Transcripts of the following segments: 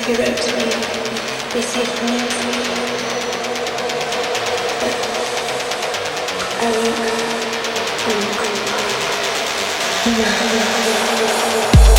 He wrote to me, they saved me. I won't go.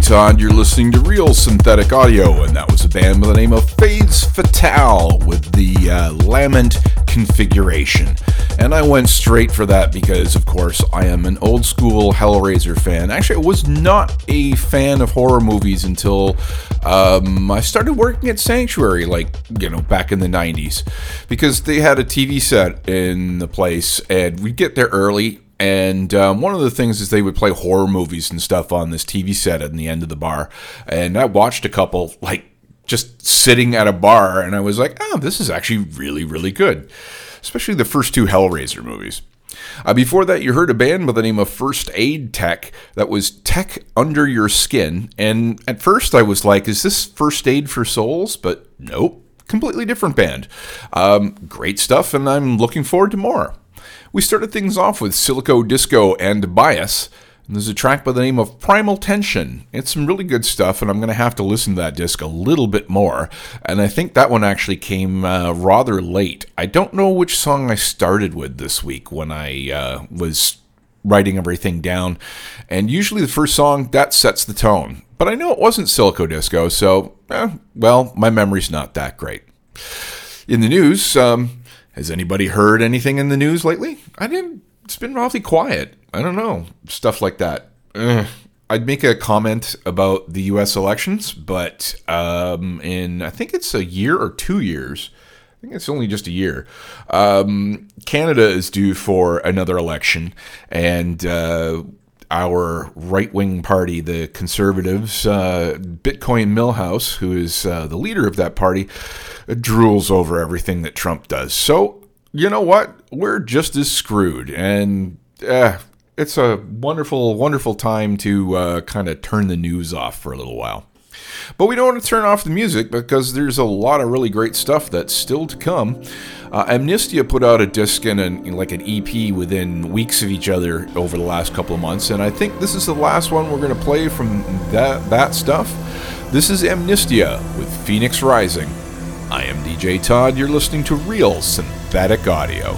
Todd. You're listening to Real Synthetic Audio, and that was a band by the name of Phase Fatale with the Lament Configuration. And I went straight for that because, of course, I am an old school Hellraiser fan. Actually, I was not a fan of horror movies until I started working at Sanctuary, back in the 90s, because they had a TV set in the place, and we'd get there early. And one of the things is they would play horror movies and stuff on this TV set at the end of the bar. And I watched a couple, just sitting at a bar, and I was like, oh, this is actually really, really good. Especially the first two Hellraiser movies. Before that, you heard a band by the name of First Aid Tech that was Tech Under Your Skin. And at first I was like, is this First Aid for Souls? But nope, completely different band. Great stuff, and I'm looking forward to more. We started things off with Silico Disco and Bias. And there's a track by the name of Primal Tension. It's some really good stuff, and I'm going to have to listen to that disc a little bit more. And I think that one actually came rather late. I don't know which song I started with this week when I was writing everything down. And usually the first song, that sets the tone. But I know it wasn't Silico Disco, so, my memory's not that great. In the news, has anybody heard anything in the news lately? It's been awfully quiet. I don't know. Stuff like that. I'd make a comment about the U.S. elections, but I think it's a year or 2 years. I think it's only just a year. Canada is due for another election, and our right-wing party, the Conservatives, Bitcoin Millhouse, who is the leader of that party, drools over everything that Trump does. So, you know what? We're just as screwed, and it's a wonderful, wonderful time to kind of turn the news off for a little while. But we don't want to turn off the music because there's a lot of really great stuff that's still to come. Amnestia put out a disc and an EP within weeks of each other over the last couple of months, and I think this is the last one we're going to play from that stuff. This is Amnestia with Phoenix Rising. I am DJ Todd. You're listening to Real Synthetic Audio.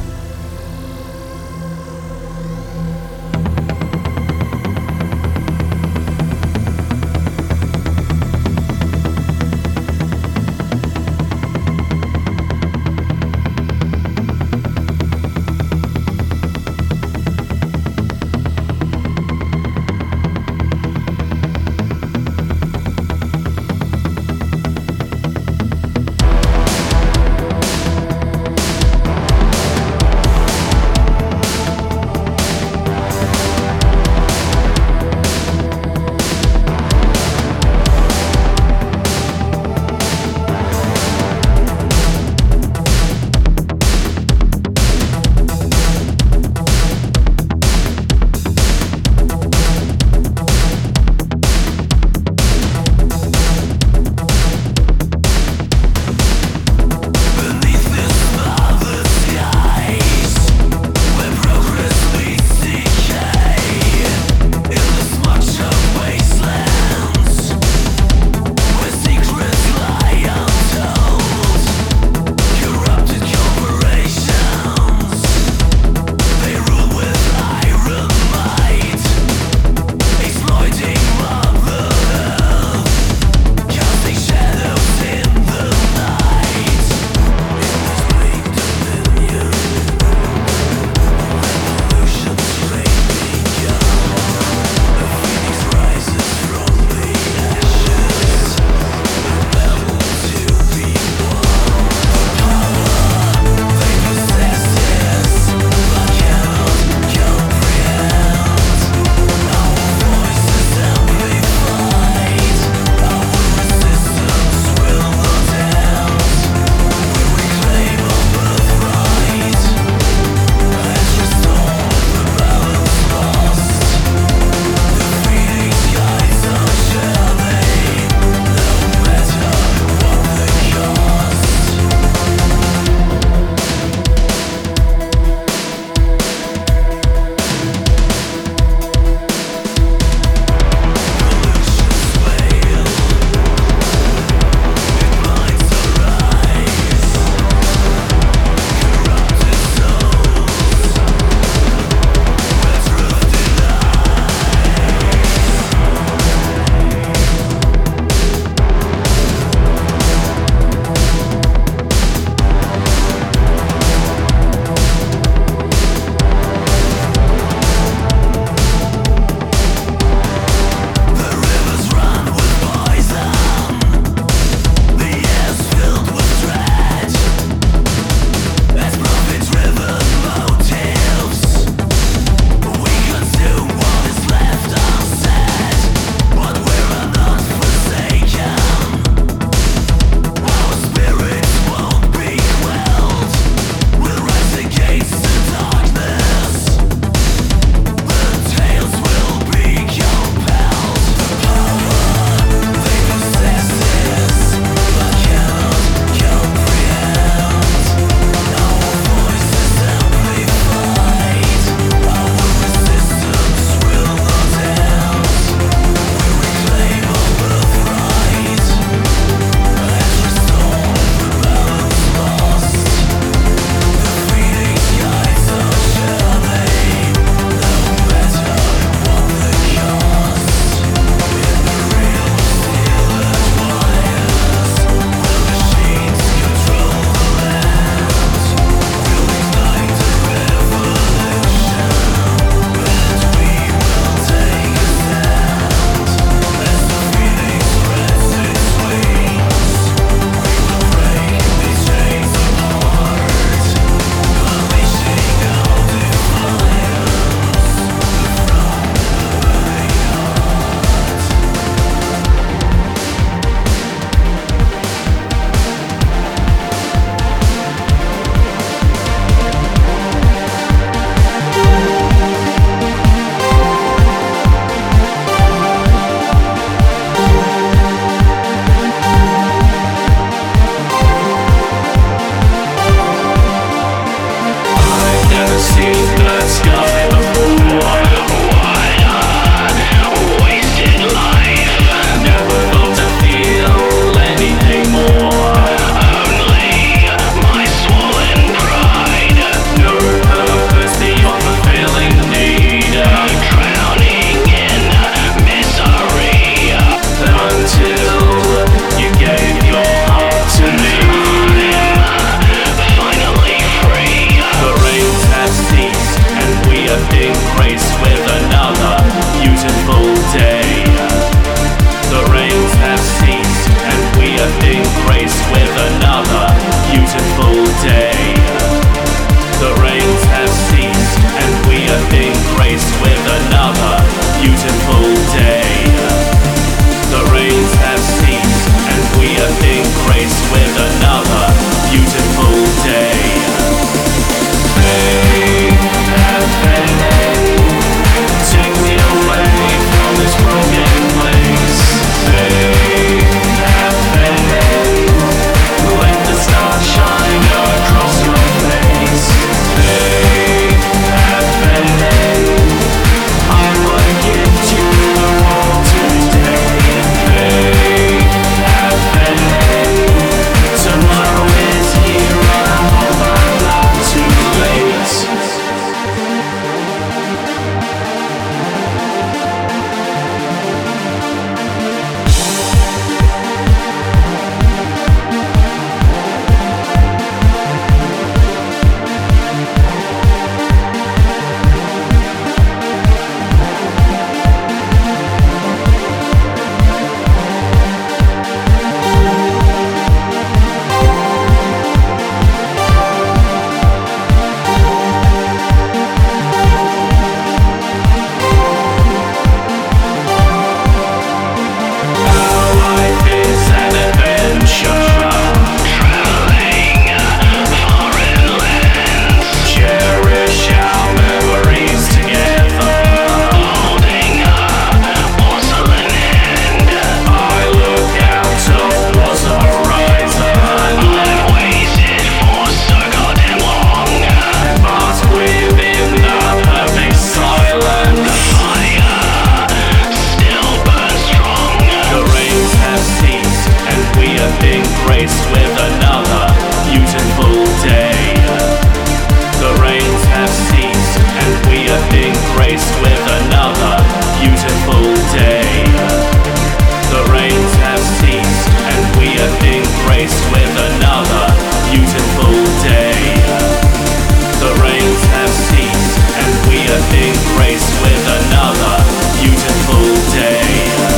graced with another beautiful day. The rains have ceased and we have been graced with another beautiful day. The rains have ceased and we have been graced with another beautiful day. The rains have ceased and we have been graced with another beautiful day.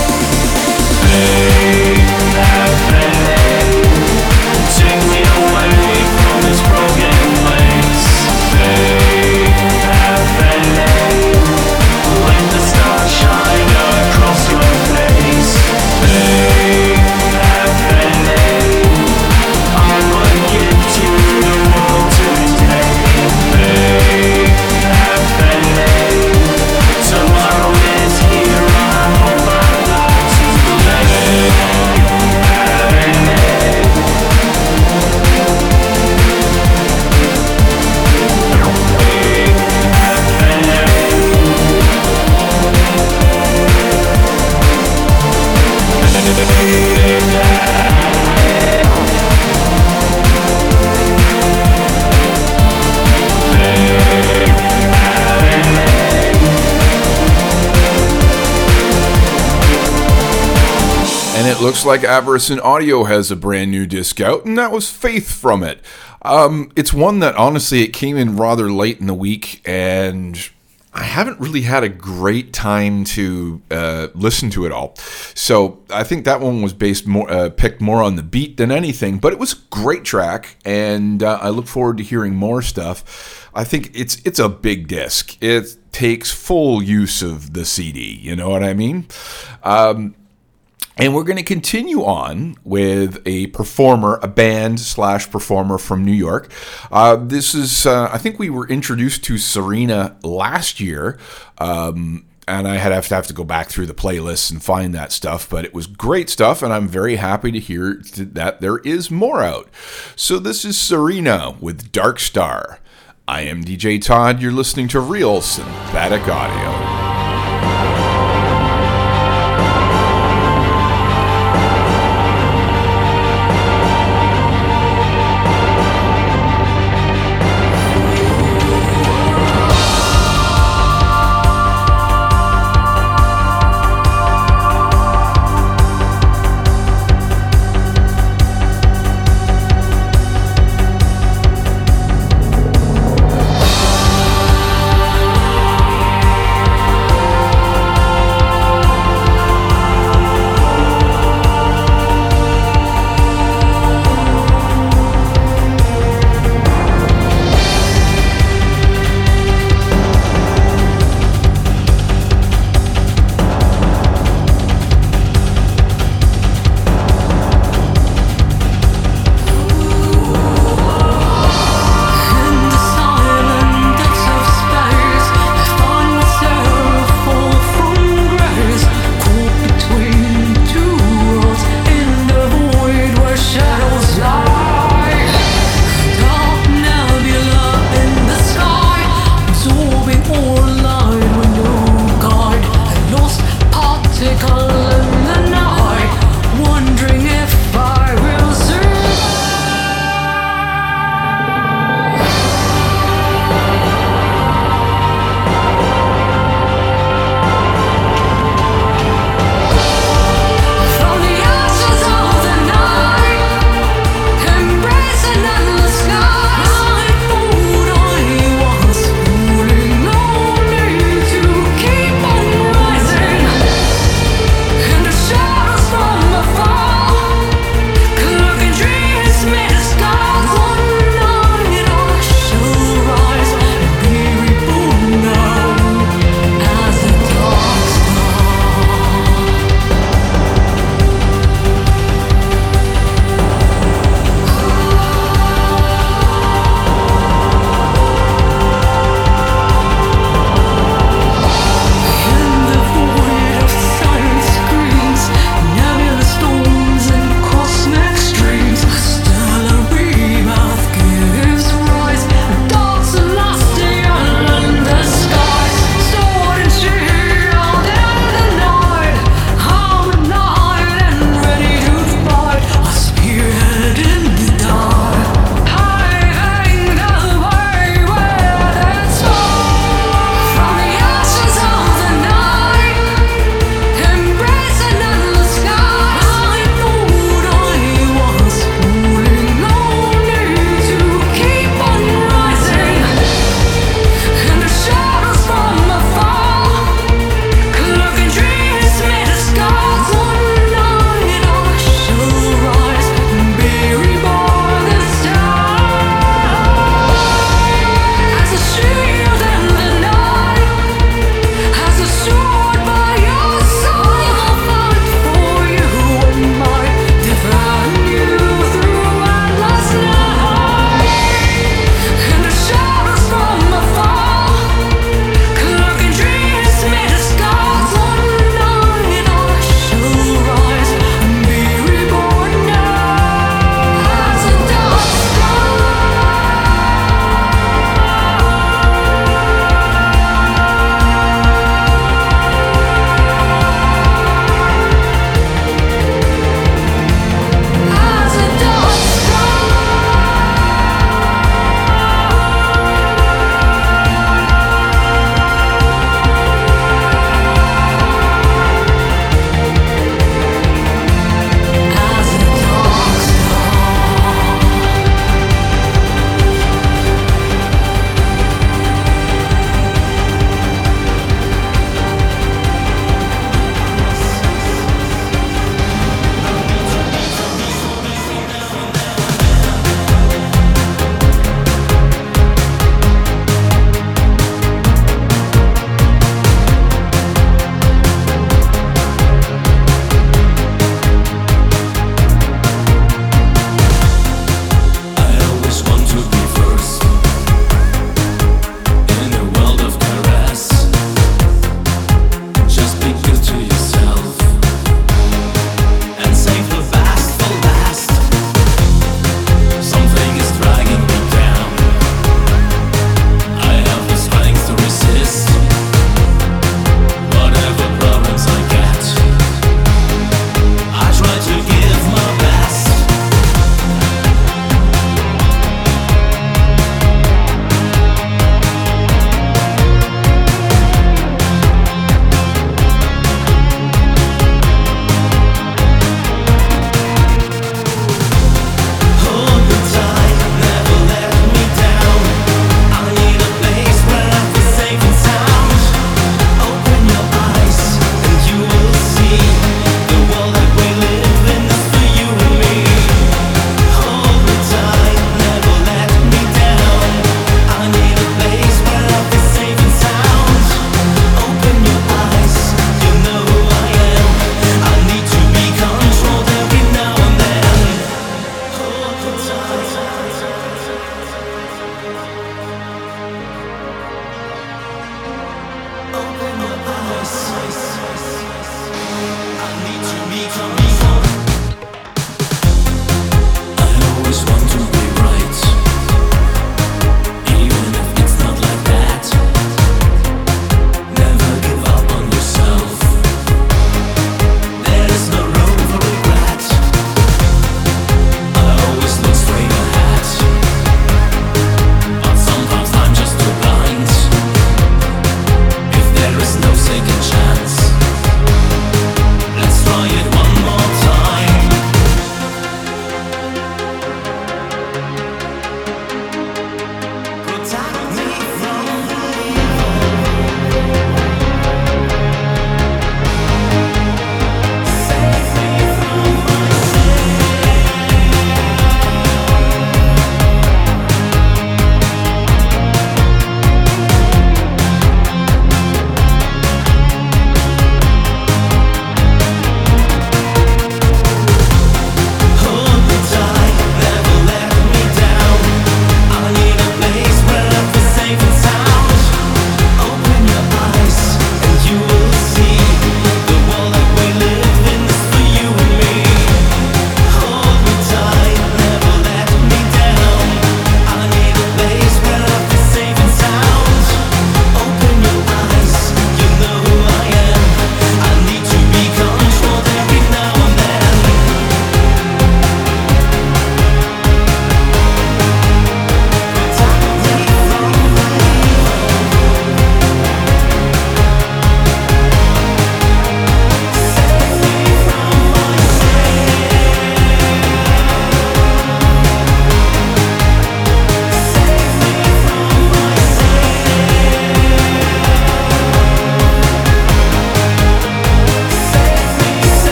They have been, take me away from this broken place. They have been, let the stars shine across your face. They have been, I would give to the world today. They have been, tomorrow is here, I hope I'm not too late. They have been, And it looks like Aberrant Audio has a brand new disc out, and that was Faith from it. It's one that, honestly, it came in rather late in the week, and I haven't really had a great time to listen to it all. So I think that one was picked more on the beat than anything, but it was a great track, and I look forward to hearing more stuff. I think it's a big disc. It takes full use of the CD, you know what I mean? And we're going to continue on with a band/performer from New York. This is, I think we were introduced to Serena last year, and I have to go back through the playlists and find that stuff, but it was great stuff, and I'm very happy to hear that there is more out. So this is Serena with Dark Star. I am DJ Todd. You're listening to Real Synthetic Audio.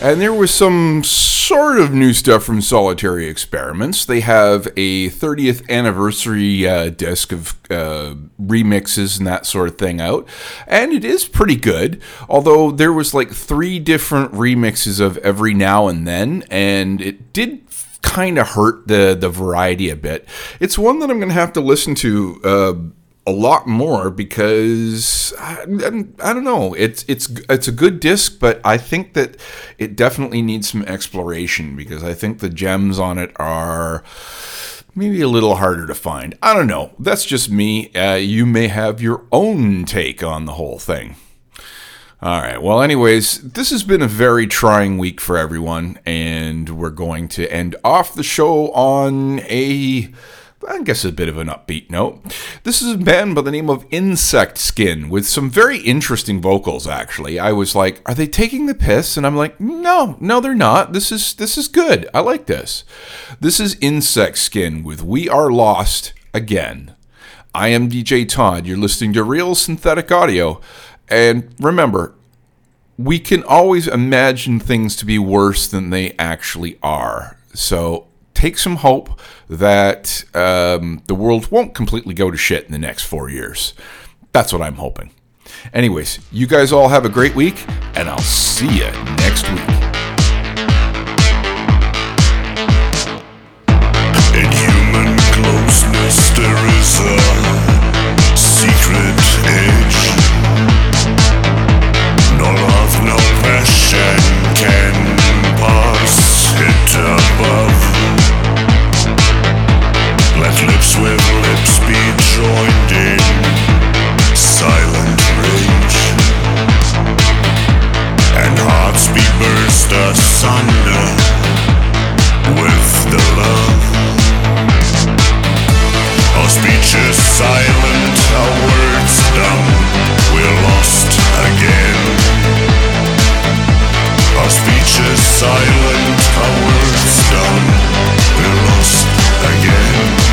And there was some sort of new stuff from Solitary Experiments. They have a 30th anniversary disc of remixes and that sort of thing out. And it is pretty good, although there was like 3 different remixes of Every Now and Then, and it did kind of hurt the variety a bit. It's one that I'm going to have to listen to a lot more because I don't know. It's a good disc, but I think that it definitely needs some exploration because I think the gems on it are maybe a little harder to find. I don't know. That's just me. You may have your own take on the whole thing. All right. Well, anyways, this has been a very trying week for everyone, and we're going to end off the show on I guess a bit of an upbeat note. This is a band by the name of Insect Skin with some very interesting vocals, actually. I was like, are they taking the piss? And I'm like, no, they're not. This is good. I like this. This is Insect Skin with We Are Lost Again. I am DJ Todd. You're listening to Real Synthetic Audio. And remember, we can always imagine things to be worse than they actually are. So take some hope that the world won't completely go to shit in the next 4 years. That's what I'm hoping. Anyways, you guys all have a great week, and I'll see you next week. In human closeness, there is a secret edge. No love, no passion can pass it above. Let lips with lips be joined in silent rage, and hearts be burst asunder with the love. Our speech is silent, our words dumb, we're lost again. Our speech is silent, our words dumb, we're lost again.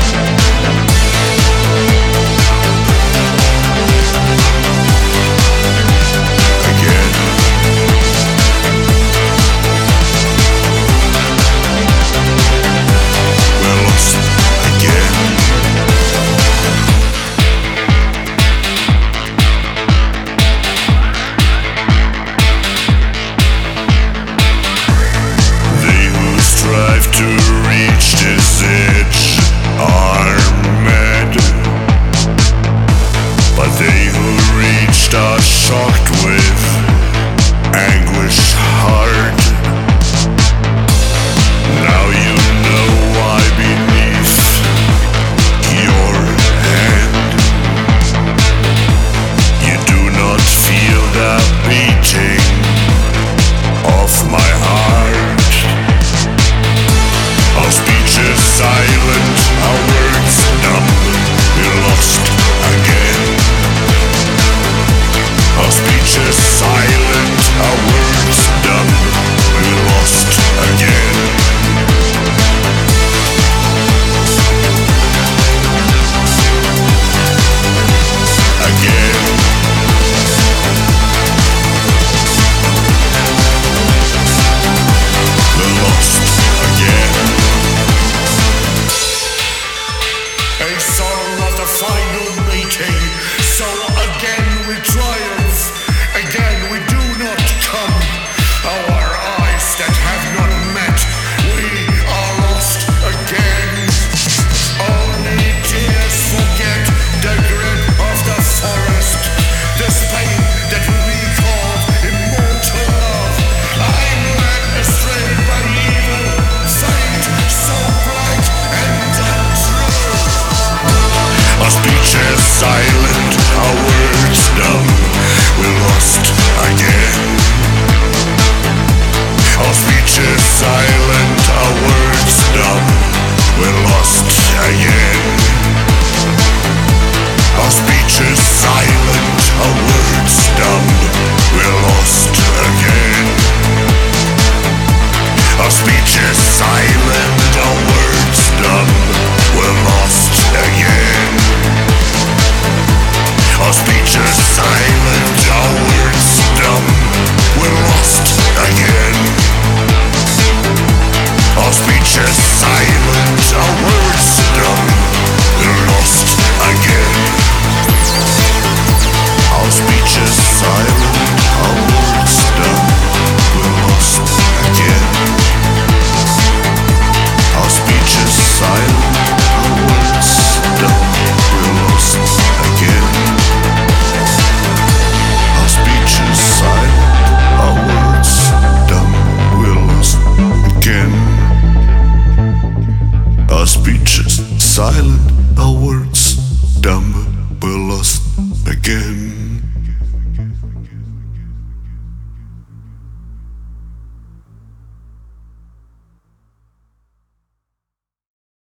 Shocked with anguish hard. Now you know why beneath your hand you do not feel the beating of my heart. Our speech is silent, our words numb, we're lost again. Our speech is silent, our words dumb, we're lost again. Again. We're lost again. A song of the final meeting, so again we triumph. Again we do not come. Our eyes that have not met, we are lost again. Only tears forget the grip of the forest, this pain that we recall immortal love. I'm led astray by evil fate, so bright and untrue. Our speech is silent, our words dumb, we're lost again. Our speech is silent, our words dumb, we're lost again. Our speech is silent, our words dumb, we're lost again. Our speech is silent.